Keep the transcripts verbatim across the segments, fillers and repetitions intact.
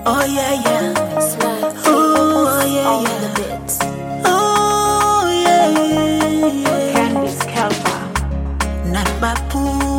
Oh yeah, yeah. Smart. Oh yeah, On yeah. the bits. Oh yeah, yeah. Candice Kelpa. Nan bapu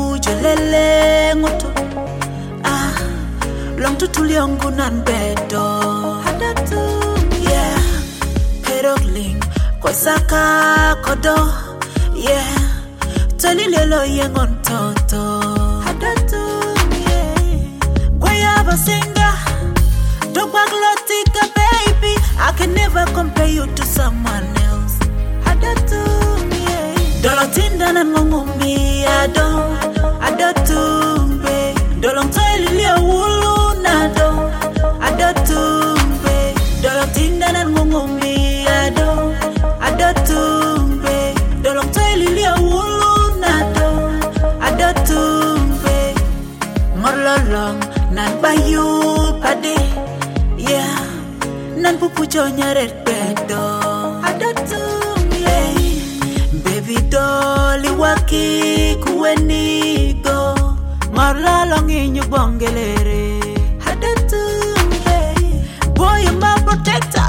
jolele ngoto. Ah, long to tuliongu nan bedo. Hadatu, yeah. Pedogling, kwa saka kodo, yeah. Tolilelo yengon toto. Hadatu, yeah. Kwaya singa, dogba glotika baby. I can never compare you to someone else. Hadatu, yeah. Dolotinda na ngongumi ado, adatu, be. Dolong toili liya wulu nado, adatu, be. Dolotinda na ngongumi ado, adatu, be. Dolong toili liya wulu nado, adatu, be. Ngorlolong nan bayu pade, yeah. Nan pupu chonyare pedo, adatu, yeah. Baby dolly waki kuwenigo, ngorlolong inyu bongelere, adatu, yeah. Boy, you're my protector,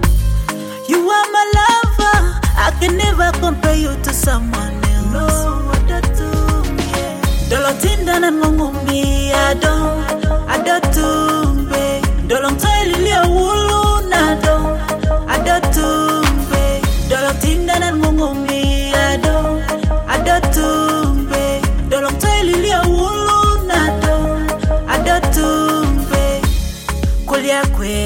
you are my lover. I can never compare you to someone else. No, adatu, yeah. Dolotinda nan ngongumi ado, adatu, be. Dolong toili liya wulu nado, adatu, be. Dolotinda nan ngongumi ado, adatu, be. Dolong toili liya wulu nado, adatu, be. Kulia kwe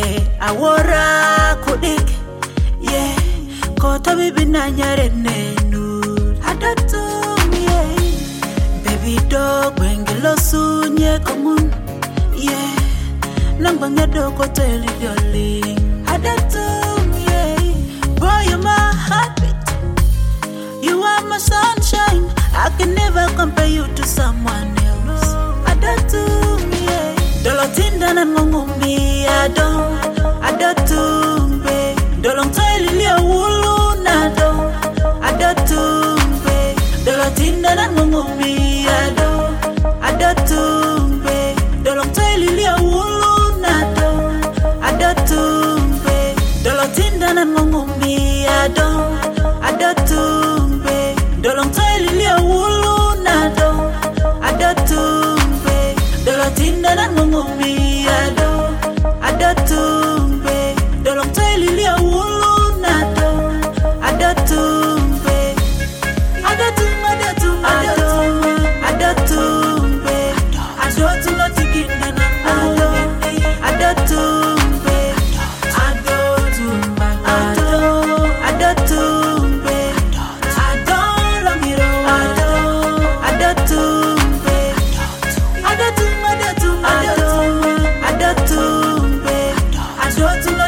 awora kudik, yeah. Kota bibi na nyare nenu, adatu, yeah. Baby dog wengelo sunye komun, yeah. Nang bangya dog koto eli darling, adatu, yeah. Boy, you're my heartbeat, you are my sunshine. I can never compare you to someone else. Adatu, yeah. Dolotinda nan ngongumi ado, adatu, be. Dolong toili liya wulu nado, adatu, be. Dolotinda nan ngongumi ado, adatu, be. Dolong toili liya wulu nado, adatu, be. Dolotinda nan ngongumi ado, adatu, be. Dolong toili liya wulu nado, adatu, be. Dolotinda nan ngongumi ado, adatu, be. Dolong toili liya wulu nado, adatu, be. Adatu, adatu, adatu, adatu, be. Adatu no tikinda na ado, adatu, be. Adatu, ado, adatu, be. Ado longiro, ado, adatu, be. Adatu, adatu, adatu, adatu, be. Adatu no